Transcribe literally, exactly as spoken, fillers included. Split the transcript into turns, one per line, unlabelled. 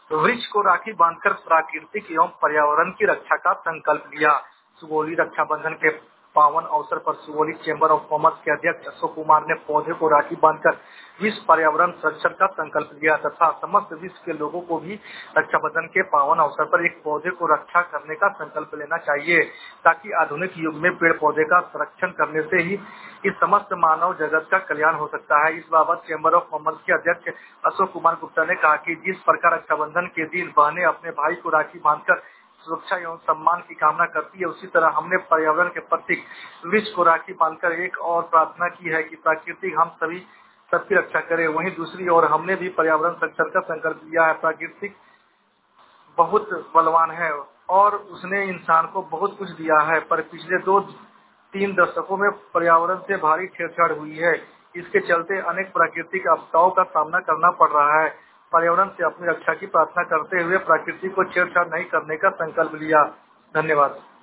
वृक्ष को राखी बांधकर प्राकृतिक एवं पर्यावरण की रक्षा का संकल्प लिया। सुगौली रक्षाबंधन के पावन अवसर पर सुगौली चेंबर ऑफ कॉमर्स के अध्यक्ष अशोक कुमार ने पौधे को राखी बांधकर विश्व पर्यावरण संरक्षण का संकल्प लिया तथा समस्त विश्व के लोगों को भी रक्षाबंधन के पावन अवसर पर एक पौधे को रक्षा करने का संकल्प लेना चाहिए, ताकि आधुनिक युग में पेड़ पौधे का संरक्षण करने से ही इस समस्त मानव जगत का कल्याण हो सकता है। इस बाबत चेंबर ऑफ कॉमर्स के अध्यक्ष अशोक कुमार गुप्ता ने कहा कि जिस प्रकार रक्षाबंधन के दिन बहनें अपने भाई को राखी बांधकर सुरक्षा एवं सम्मान की कामना करती है, उसी तरह हमने पर्यावरण के प्रतीक वृक्ष को राखी बांधकर एक और प्रार्थना की है कि प्राकृतिक हम सभी सबकी रक्षा करे। वहीं दूसरी ओर हमने भी पर्यावरण संरक्षण का संकल्प लिया है। प्राकृतिक बहुत बलवान है और उसने इंसान को बहुत कुछ दिया है, पर पिछले दो तीन दशकों में पर्यावरण से भारी छेड़छाड़ हुई है। इसके चलते अनेक प्राकृतिक आपदाओं का सामना करना पड़ रहा है। पर्यावरण से अपनी रक्षा की प्रार्थना करते हुए प्रकृति को छेड़छाड़ नहीं करने का संकल्प लिया। धन्यवाद।